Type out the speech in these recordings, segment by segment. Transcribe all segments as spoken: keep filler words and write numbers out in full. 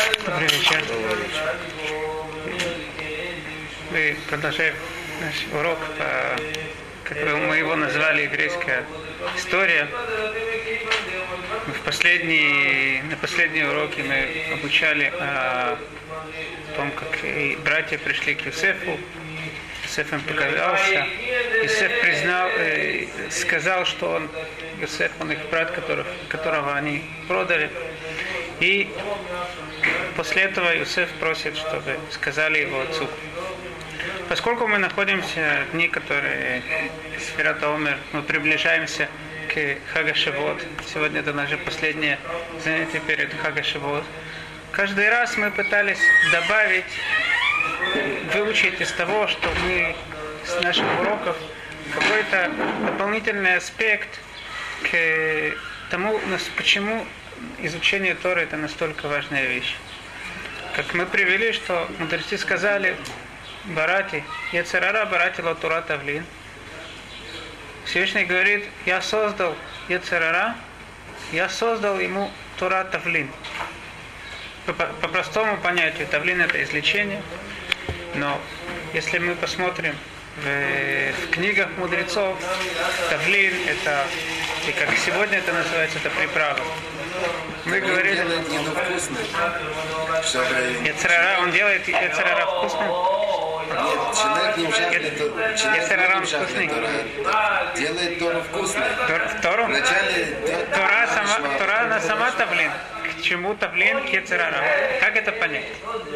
Добрый вечер. Мы продолжаем наш урок, по, как мы его назвали, еврейская история. В последние, на последние уроки мы обучали о том, как братья пришли к Юсефу. Юсеф им показался. Юсеф признал, э, сказал, что он, Юсеф, он их брат, которых, которого они продали. И после этого Юсеф просит, чтобы сказали его отцу. Поскольку мы находимся в дни, которые Сфират ха-Омер, мы приближаемся к Хаг ха-Шавуот. Сегодня это наше последнее занятие перед Хаг ха-Шавуот. Каждый раз мы пытались добавить, выучить из того, что мы с наших уроков, какой-то дополнительный аспект к тому, почему изучение Торы это настолько важная вещь. Как мы привели, что мудрецы сказали, Барати, Йецер ара, Барати ло Тора тавлин. Всевышний говорит, я создал Йецер ара, я создал ему Тора тавлин. По, по простому понятию, тавлин это излечение, но если мы посмотрим в, в книгах мудрецов, тавлин это, и как сегодня это называется, это приправа. Мы говорили, Йецер ара, он делает Йецер ара вкусным. Нет, человек не жаждет, человек не вкусный. Делает Тору вкусной. Тору? Вначале Тора, сама, Тора она сама тавлин. К чему тавлин, к Йецер ара? Как это понять?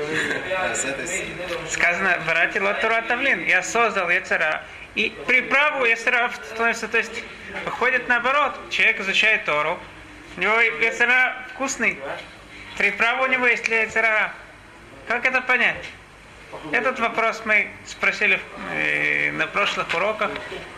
Сказано, Барати ло Тора тавлин. Я создал Йецер ара. И приправу Йецер ара становится, то есть, выходит наоборот. Человек изучает Тору. У него Йецер ара вкусный. Приправа у него есть для Йецер ара. Как это понять? Этот вопрос мы спросили э, на прошлых уроках.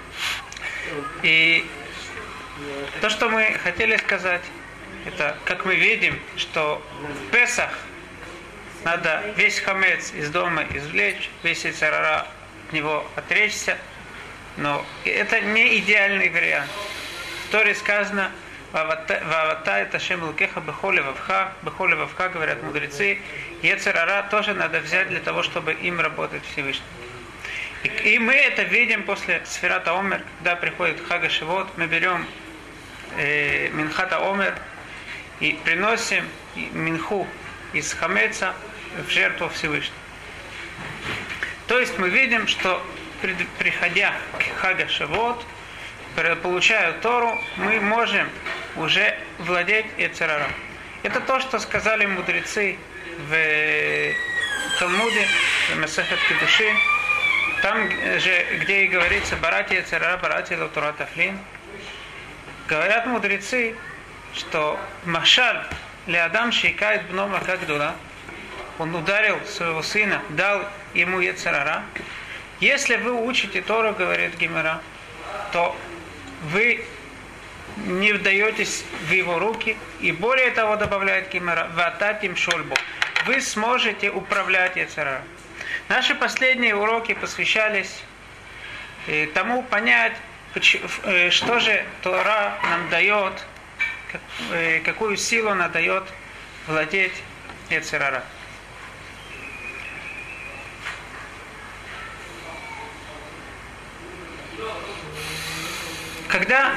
И то, что мы хотели сказать, это, как мы видим, что в Песах надо весь хамец из дома извлечь, весь Йецер ара от него отречься. Но это не идеальный вариант. В Торе сказано, Вавата это Шем Лукеха Бехоле Вавха, Бехоле Вавха, говорят мудрецы. Йецер ара тоже надо взять для того, чтобы им работать Всевышний. И, и мы это видим после Сфират ха-Омер, когда приходит Хаг ха-Шавуот, мы берем э, Минхат ха-Омер и приносим Минху из Хамеца в жертву Всевышнему. То есть мы видим, что приходя к Хаг ха-Шавуот, получая Тору, мы можем уже владеть Йецер ара. Это то, что сказали мудрецы в Талмуде, в Месехет Кедушин, там же, где и говорится Барати Йецер ара, Барати ло Тора тавлин. Говорят мудрецы, что Машаль леадам шейкает бно мака гдула, он ударил своего сына, дал ему Йецер ара. Если вы учите Тору, говорит Гемара, то вы не вдаетесь в его руки, и более того, добавляет Гемара, вататим шольбу, вы сможете управлять Йецер ара. Наши последние уроки посвящались тому понять, что же Тора нам дает, какую силу она дает владеть Йецер ара. Когда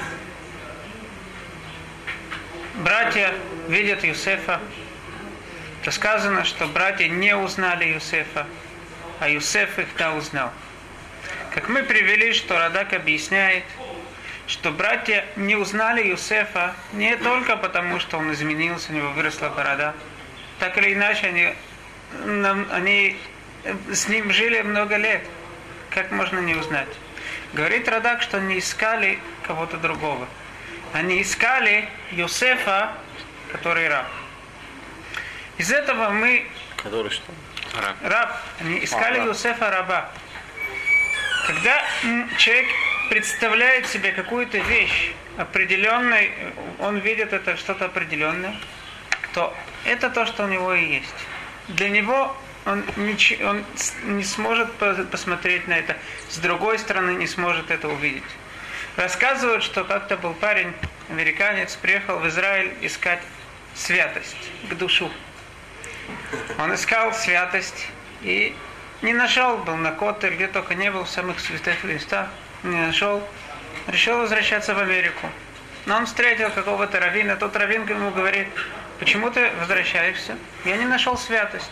братья видят Юсефа, то сказано, что братья не узнали Юсефа, а Юсеф их да узнал. Как мы привели, что Радак объясняет, что братья не узнали Юсефа не только потому, что он изменился, у него выросла борода. Так или иначе, они, они с ним жили много лет. Как можно не узнать? Говорит Радак, что не искали кого-то другого. Они искали Юсефа, который раб. Из этого мы... Который что? Раб. Раб. Они искали а, Юсефа раба. Когда человек представляет себе какую-то вещь определенной, он видит это что-то определенное, то это то, что у него и есть. Для него он не, он не сможет посмотреть на это, с другой стороны не сможет это увидеть. Рассказывают, что как-то был парень, американец, приехал в Израиль искать святость к душу. Он искал святость и не нашел, был на Коте, где только не был, в самых святых местах, не нашел. Решил возвращаться в Америку. Но он встретил какого-то раввина, тот раввин ему говорит: почему ты возвращаешься? Я не нашел святость.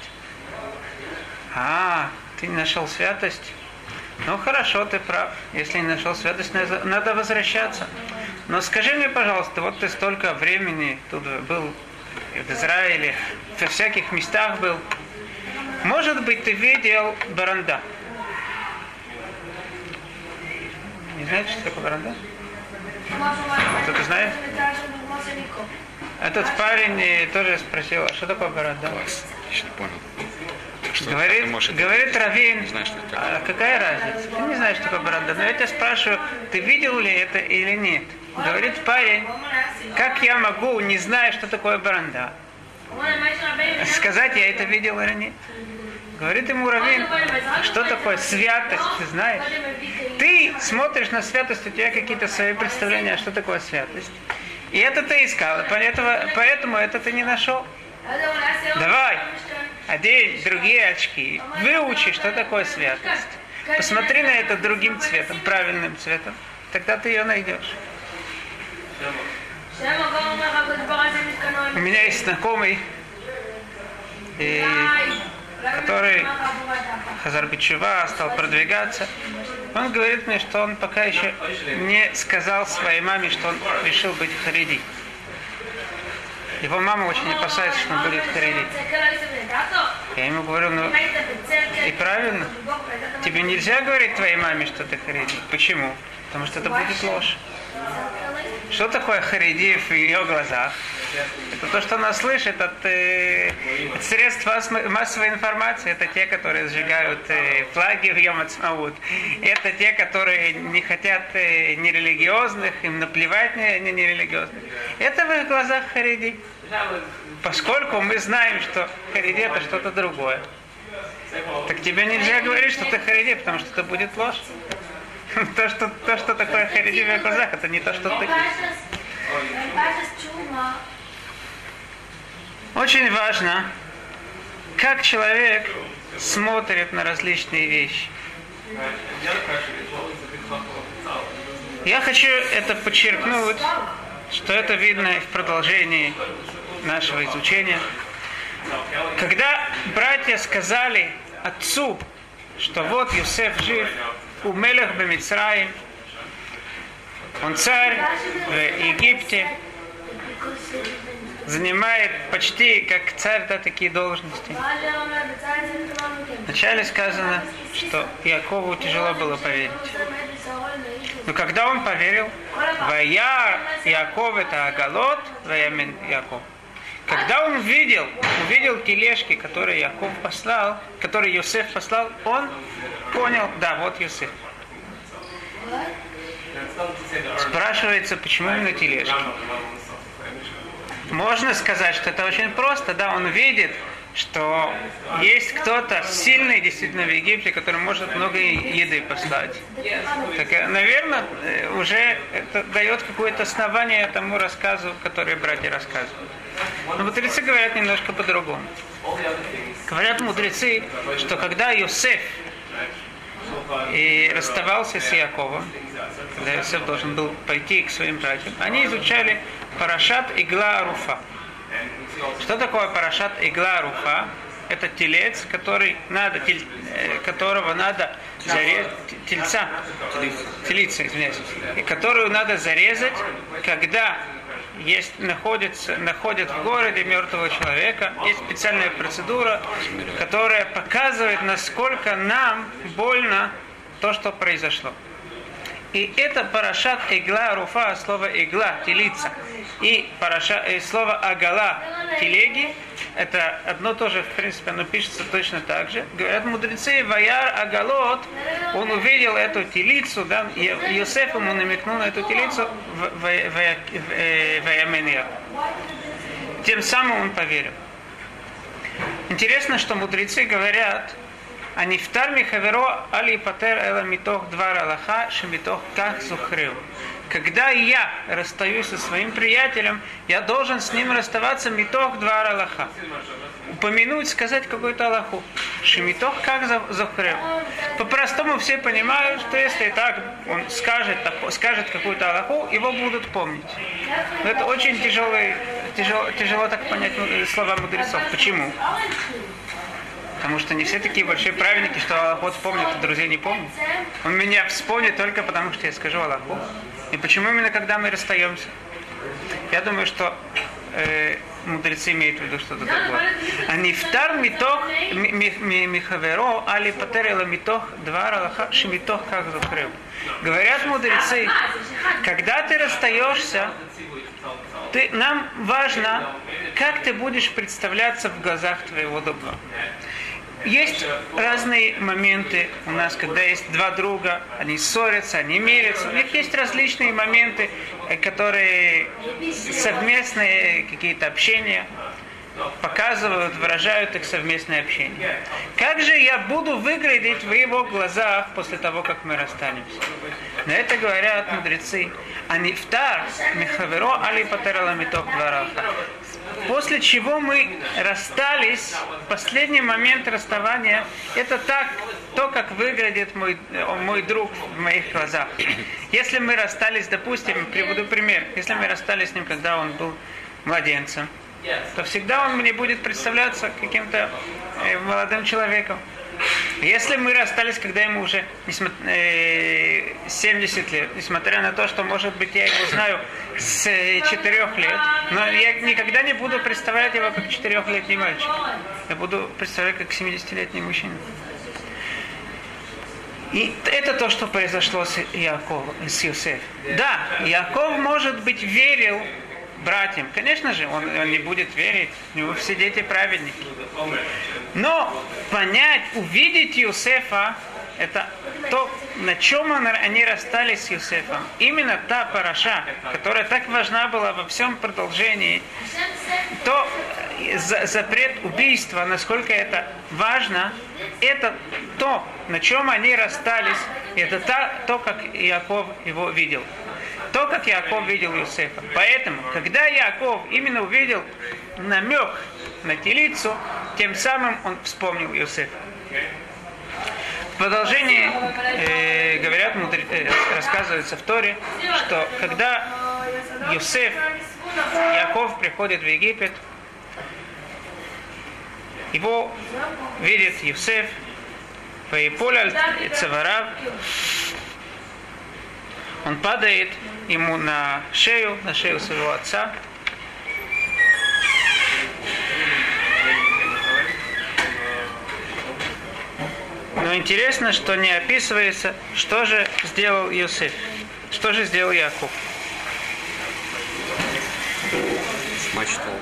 А, ты не нашел святость? Ну хорошо, ты прав. Если не нашел святость, надо возвращаться. Но скажи мне, пожалуйста, вот ты столько времени тут был в Израиле, во всяких местах был. Может быть, ты видел баранда? Не знаете, что такое баранда? Кто-то знает? Этот парень тоже спросил: а что такое баранда? Я не понял. Что говорит, можешь... говорит раввин, знаешь, что это а какая разница? Ты не знаешь, что такое баранда. Но я тебя спрашиваю, ты видел ли это или нет? Говорит парень: как я могу, не зная, что такое баранда, сказать, я это видел или нет? Говорит ему раввин: что такое святость, ты знаешь? Ты смотришь на святость, у тебя какие-то свои представления, что такое святость. И это ты искал, поэтому, поэтому это ты не нашел. Давай, одень другие очки, выучи, что такое святость. Посмотри на это другим цветом, правильным цветом, тогда ты ее найдешь. У меня есть знакомый, и, который Хазар Бичува, стал продвигаться. Он говорит мне, что он пока еще не сказал своей маме, что он решил быть хариди. Его мама очень опасается, что он будет хариди. Я ему говорю: ну и правильно, тебе нельзя говорить твоей маме, что ты хариди. Почему? Потому что это будет ложь. Что такое хариди в ее глазах? Это то, что она слышит от, э, от средств массовой информации. Это те, которые сжигают э, флаги в Йом Ацмаут. Это те, которые не хотят э, нерелигиозных, им наплевать на не, нерелигиозных. Это в их глазах хариди. Поскольку мы знаем, что хариди это что-то другое, так тебе нельзя говорить, что ты хариди, потому что это будет ложь. То, что, то, что такое хариди в их глазах, это не то, что ты. Очень важно, как человек смотрит на различные вещи. Я хочу это подчеркнуть, что это видно и в продолжении нашего изучения. Когда братья сказали отцу, что вот Йосеф жив, у Мелех бе-Мицраим, он царь в Египте, занимает почти как царь, да, такие должности. Вначале сказано, что Якову тяжело было поверить. Но когда он поверил, «Ваяр Яков это Агалот, Ваямин Яков». Когда он увидел, увидел тележки, которые Яков послал, которые Йосеф послал, он понял, да, вот Йосеф. Спрашивается, почему именно тележки? Можно сказать, что это очень просто, да, он видит, что есть кто-то сильный действительно в Египте, который может много еды послать. Так, наверное, уже это дает какое-то основание тому рассказу, который братья рассказывают. Но мудрецы говорят немножко по-другому. Говорят мудрецы, что когда Йосеф и расставался с Яковом, когда Йосеф должен был пойти к своим братьям, они изучали парашат Игла Аруфа. Что такое парашат Игла Аруфа? Это телец, который надо, тель, которого надо зарезать, тельца, телица, извиняюсь, и которую надо зарезать, когда есть, находится, находят в городе мертвого человека. Есть специальная процедура, которая показывает, насколько нам больно то, что произошло. И это парашат Игла Руфа, слово Игла, телица, и, параша, и слово Агала, телеги, это одно тоже, в принципе, оно пишется точно так же. Говорят мудрецы, Ваяр Агалот, он увидел эту телицу, да, и Йосеф ему намекнул на эту телицу в Ваямен. Тем самым он поверил. Интересно, что мудрецы говорят, а нифтар михаверо али патер эла митох двар алаха шемитох как зухрил. Когда я расстаюсь со своим приятелем, я должен с ним расставаться митох двар алаха. упомянуть, сказать какую-то алаху. Шемитох как захрев. По-простому все понимают, что если так он скажет, скажет какую-то алаху, его будут помнить. Но это очень тяжелый, тяжело, тяжело так понять слова мудрецов. Почему? Потому что не все такие большие праведники, что аллаху вспомнит, а друзей не помнит. Он меня вспомнит только потому, что я скажу аллаху. И почему именно когда мы расстаемся? Я думаю, что э, мудрецы имеют в виду что-то такое. А нифтар митох михаверо, али патерела митох двар аллаха шимитох как захрев. Говорят мудрецы, когда ты расстаешься, ты, нам важно, как ты будешь представляться в глазах твоего друга. Есть разные моменты у нас, когда есть два друга, они ссорятся, они мирятся. У них есть различные моменты, которые совместные какие-то общения показывают, выражают их совместное общение. Как же я буду выглядеть в его глазах после того, как мы расстанемся? На это говорят мудрецы. Анифтар михаверо али патерала митох двараха. После чего мы расстались, последний момент расставания, это так, то, как выглядит мой, мой друг в моих глазах. Если мы расстались, допустим, приведу пример, если мы расстались с ним, когда он был младенцем, то всегда он мне будет представляться каким-то э, молодым человеком. Если мы расстались, когда ему уже семьдесят лет, несмотря на то, что, может быть, я его знаю с четырёх лет, но я никогда не буду представлять его как четырехлетний мальчик. Я буду представлять как семидесятилетний мужчина. И это то, что произошло с Яковом, с Йосефом. Да, Яков, может быть, верил братьям. Конечно же, он, он не будет верить. У него все дети праведники. Но понять, увидеть Йосефа, это то, на чем он, они расстались с Йосефом. Именно та параша, которая так важна была во всем продолжении, то за, запрет убийства, насколько это важно, это то, на чем они расстались, это та, то, как Яков его видел. То, как Яков видел Йосефа. Поэтому, когда Яков именно увидел намек на телицу, тем самым он вспомнил Йосефа. В продолжении э, говорят, мудр... э, рассказывается в Торе, что когда Йосеф, Яков приходит в Египет, его видит Йосеф, «Ваиполь цаварав», он падает ему на шею, на шею своего отца. Но интересно, что не описывается, что же сделал Йосеф, что же сделал Яков. Мачтал.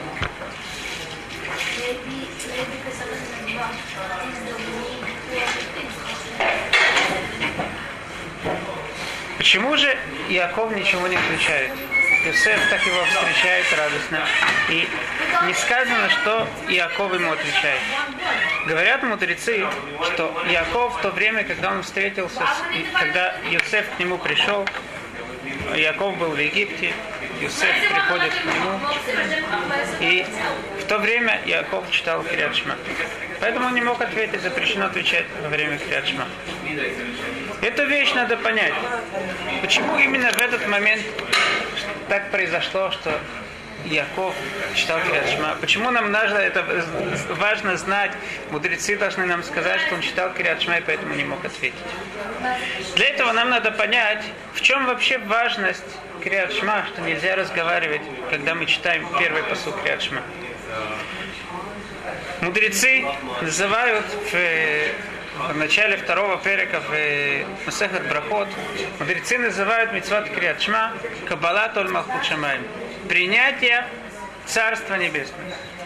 Почему же Яков ничего не отвечает? Йосеф так его встречает радостно. И не сказано, что Яков ему отвечает. Говорят мудрецы, что Яков в то время, когда он встретился, с, когда Йосеф к нему пришел, Яков был в Египте, Йосеф приходит к нему, и в то время Яков читал Крият Шма. Поэтому он не мог ответить, запрещено отвечать во время Крият Шма. Эту вещь надо понять. Почему именно в этот момент так произошло, что Яков читал Крият Шма? Почему нам нужно, это важно знать, мудрецы должны нам сказать, что он читал Крият Шма и поэтому не мог ответить. Для этого нам надо понять, в чем вообще важность Крият Шма, что нельзя разговаривать, когда мы читаем первый пасук Крият Шма. Мудрецы называют в, в начале второго перека в Масехет Брахот, мудрецы называют мицват Крият Шма Каббалат оль Малхут Шамаим, принятие Царства Небесного.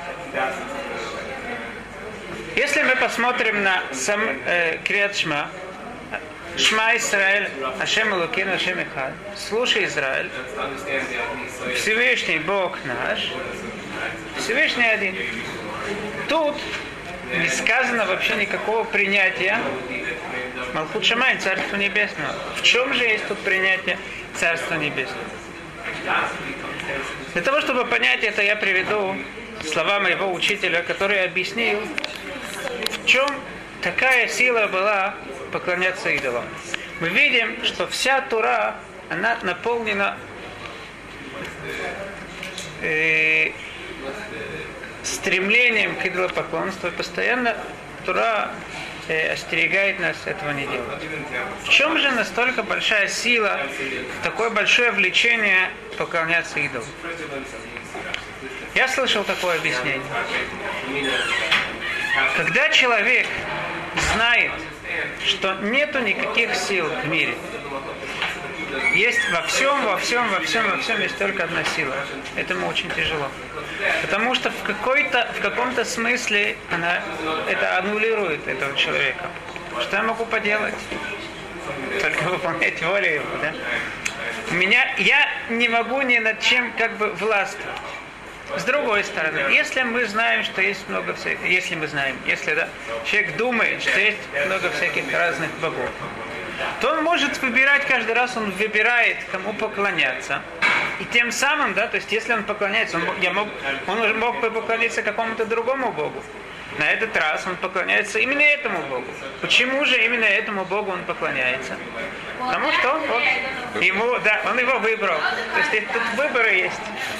Если мы посмотрим на сам э, Крият Шма, Шма Исраэль, Ашем Элокейну, Ашем Эхад, слушай, Израиль, Всевышний Бог наш, Всевышний один. Тут не сказано вообще никакого принятия Малхут Шамаим, Царства Небесного. В чем же есть тут принятие Царства Небесного? Для того, чтобы понять это, я приведу слова моего учителя, который объяснил, в чем такая сила была поклоняться идолам. Мы видим, что вся Тура, она наполнена э, стремлением к идолопоклонству, и постоянно Тура э, остерегает нас этого не делать. В чем же настолько большая сила, такое большое влечение поклоняться идолам? Я слышал такое объяснение. Когда человек знает, что нету никаких сил в мире, есть во всем, во всем, во всем, во всем есть только одна сила. Этому очень тяжело. Потому что в, какой-то, в каком-то смысле она, это аннулирует этого человека. Что я могу поделать? Только выполнять волю его, да? Меня, я не могу ни над чем как бы властвовать. С другой стороны, если мы знаем, что есть много всяких, если мы знаем, если да, человек думает, что есть много всяких разных богов, то он может выбирать каждый раз, он выбирает, кому поклоняться. И тем самым, да, то есть если он поклоняется, он, я мог, он уже мог бы поклониться какому-то другому богу. На этот раз он поклоняется именно этому богу. Почему же именно этому богу он поклоняется? Потому что он, вот, ему, да, он его выбрал. То есть тут выборы есть.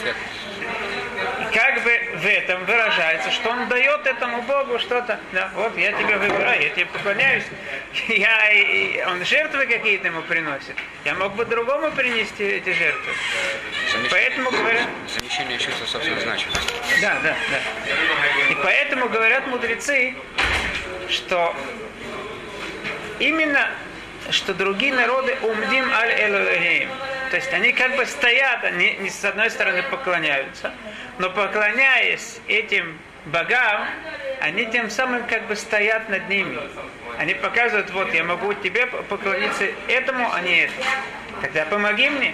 И как бы в этом выражается, что он дает этому Богу что-то. Да, вот я тебя выбираю, я тебе поклоняюсь. Я, и, он жертвы какие-то ему приносит. Я мог бы другому принести эти жертвы. Замещение, поэтому говорят... Замещение чувства собственной значимости. Да, да, да. И поэтому говорят мудрецы, что именно что другие народы умдим аль-элохим. То есть они как бы стоят, они не с одной стороны поклоняются, но поклоняясь этим богам, они тем самым как бы стоят над ними. Они показывают, вот я могу тебе поклониться этому, а не этому. Тогда помоги мне.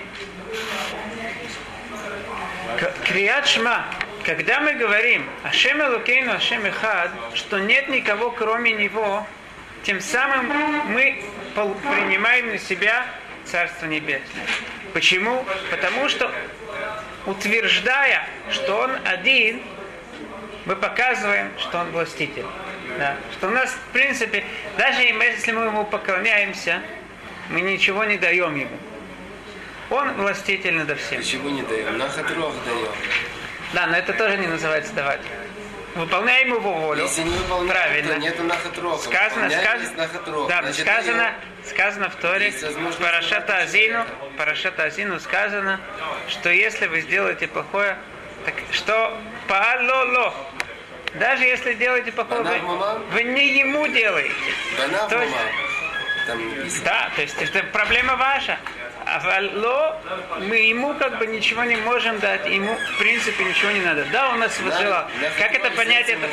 Криат Шма. Когда мы говорим Ашем Элокейну, Ашем Эхад, что нет никого кроме Него, тем самым мы принимаем на себя Царство Небесное. Почему? Потому что, утверждая, что Он один, мы показываем, что Он властитель. Да? Что у нас, в принципе, даже если мы Ему поклоняемся, мы ничего не даем Ему. Он властитель над всем. Почему не даем? Нахатров даем. Да, но это тоже не называется давать. Выполняем его волю. Если не выполняем, правильно. То нету нахатроха. Сказано, сказано, да, значит, сказано, сказано в Торе, Парашата Азину, Парашата Азину сказано, что если вы сделаете плохое, так что паалоло, даже если делаете плохое, вы, вы не ему делаете. То есть, да, то есть это проблема ваша. А валло, мы ему как бы ничего не можем дать, ему в принципе ничего не надо. Да, он нас возжелал. Как это понять? Это?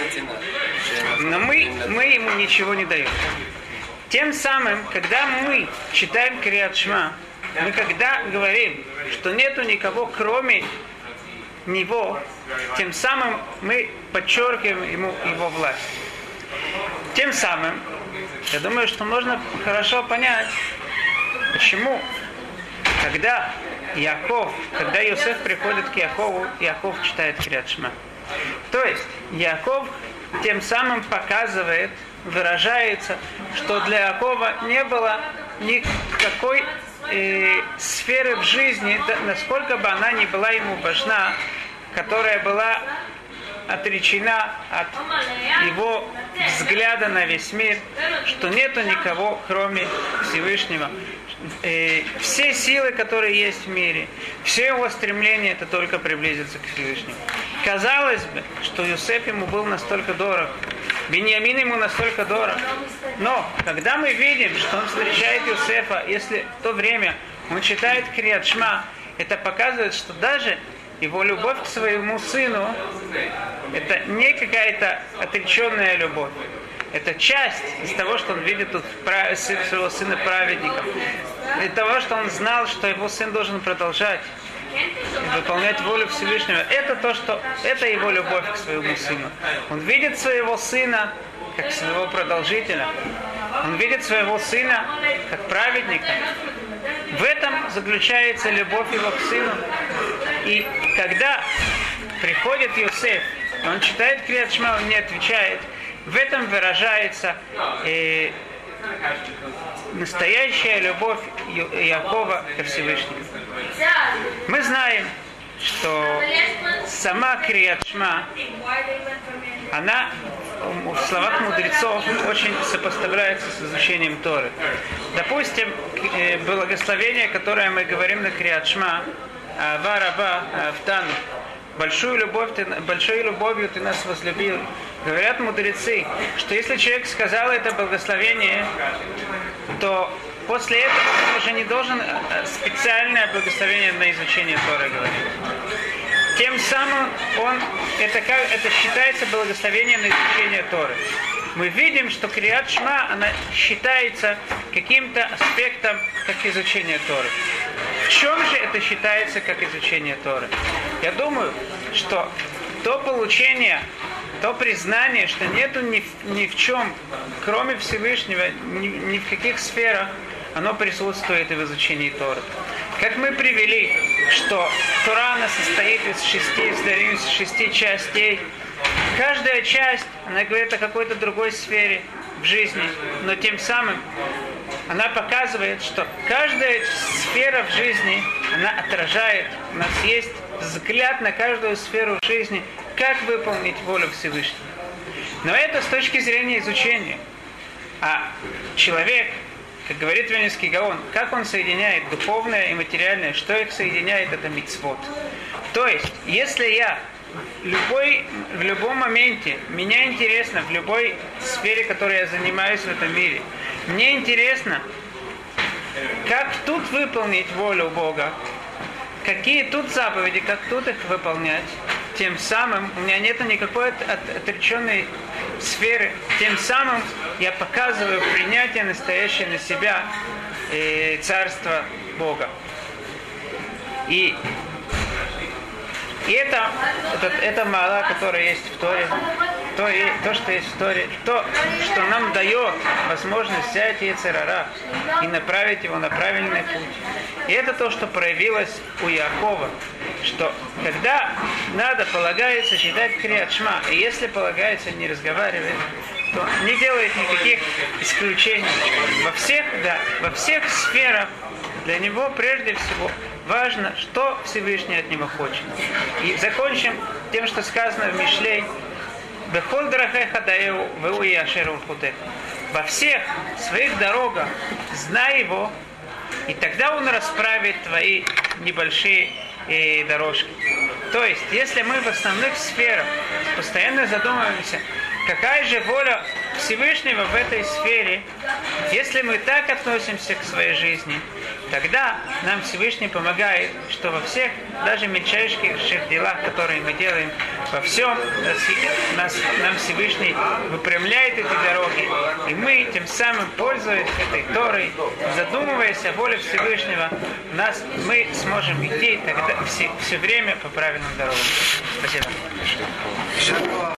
Но мы, мы ему ничего не даем. Тем самым, когда мы читаем Криат Шма, мы когда говорим, что нету никого кроме него, тем самым мы подчеркиваем ему его власть. Тем самым, я думаю, что можно хорошо понять, почему когда Яков, когда Йосеф приходит к Якову, Яков читает Криат Шма. То есть Яков тем самым показывает, выражается, что для Якова не было никакой э, сферы в жизни, да, насколько бы она ни была ему важна, которая была отречена от его взгляда на весь мир, что нету никого, кроме Всевышнего. И все силы, которые есть в мире, все его стремления, это только приблизиться к Всевышнему. Казалось бы, что Йосеф ему был настолько дорог, Биньямин ему настолько дорог. Но, когда мы видим, что он встречает Йосефа, если в то время он читает Криат Шма, это показывает, что даже его любовь к своему сыну, это не какая-то отреченная любовь. Это часть из того, что он видит тут своего сына праведником. Из того, что он знал, что его сын должен продолжать и выполнять волю Всевышнего. Это то, что это его любовь к своему сыну. Он видит своего сына как своего продолжителя. Он видит своего сына как праведника. В этом заключается любовь его к сыну. И когда приходит Йосеф он читает Крият Шма, он не отвечает. В этом выражается э, настоящая любовь Якова ко Всевышнему. Мы знаем, что сама Крият Шма, она в словах мудрецов очень сопоставляется с изучением Торы. Допустим, благословение, которое мы говорим на Крият Шма, Ава Раба Автану, большую любовь ты, большой любовью ты нас возлюбил. Говорят мудрецы, что если человек сказал это благословение, то после этого он уже не должен специальное благословение на изучение Торы говорить. Тем самым он, это, это считается благословение на изучение Торы. Мы видим, что Крият Шма, она считается каким-то аспектом, как изучение Торы. В чем же это считается как изучение Торы? Я думаю, что то получение, то признание, что нету ни, ни в чем, кроме Всевышнего, ни, ни в каких сферах, оно присутствует и в изучении Торы. Как мы привели, что Тора, она состоит из шести, из шести частей. Каждая часть, она говорит о какой-то другой сфере в жизни, но тем самым она показывает, что каждая сфера в жизни, она отражает, у нас есть взгляд на каждую сферу в жизни, как выполнить волю Всевышнего. Но это с точки зрения изучения. А человек, как говорит Вильнюсский Гаон, как он соединяет духовное и материальное, что их соединяет, это мицвот. То есть, если я любой, в любом моменте, меня интересно, в любой сфере, которой я занимаюсь в этом мире, мне интересно, как тут выполнить волю Бога, какие тут заповеди, как тут их выполнять, тем самым у меня нет никакой от, от, отреченной сферы, тем самым я показываю принятие настоящее на себя э, царства Бога. И, и это, это, это мала, которая есть в Торе, то, и, то, что есть в Торе, то, что нам дает возможность взять йецер гара и направить его на правильный путь. И это то, что проявилось у Якова, что когда надо, полагается читать Крият Шма, и если полагается не разговаривать, то не делает никаких исключений. Во всех, да, во всех сферах для него прежде всего важно, что Всевышний от него хочет. И закончим тем, что сказано в Мишлей: «Бехоль драхеха даэу вэуи ашер улхутеха». Во всех своих дорогах знай его, и тогда он расправит твои небольшие э, дорожки. То есть, если мы в основных сферах постоянно задумываемся, какая же воля Всевышнего в этой сфере, если мы так относимся к своей жизни, тогда нам Всевышний помогает, что во всех, даже мельчайших делах, которые мы делаем, во всем нас, нам Всевышний выпрямляет эти дороги, и мы тем самым, пользуясь этой Торой, задумываясь о воле Всевышнего, нас, мы сможем идти тогда все, все время по правильным дорогам. Спасибо.